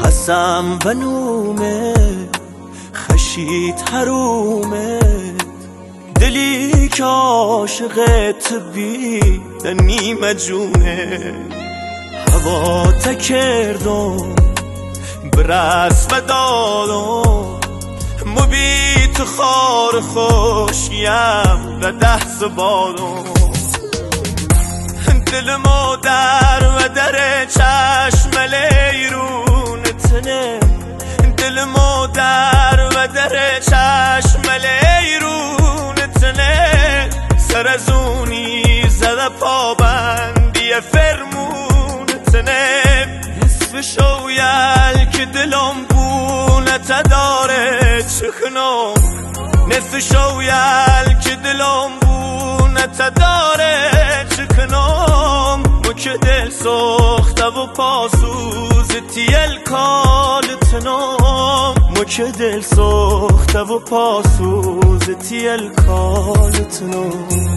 قسم و نومه خشید حرومه دلی که عاشقت بی نیمه جونه هوا تکردم برس و دادم مبیت خار خوشیم و ده زبادم دل مادر و در چشم لیرون تنه دل مادر و در چشم لیرون تنه سر از اونی زده پابندی فرمون تنه نصف شویل که دلم بونت داره چخنم نصف شویل که دلم بونت داره چکنم و که دل سخته و پاسوز تیل کالتنم و که دل سخته و پاسوز تیل کالتنم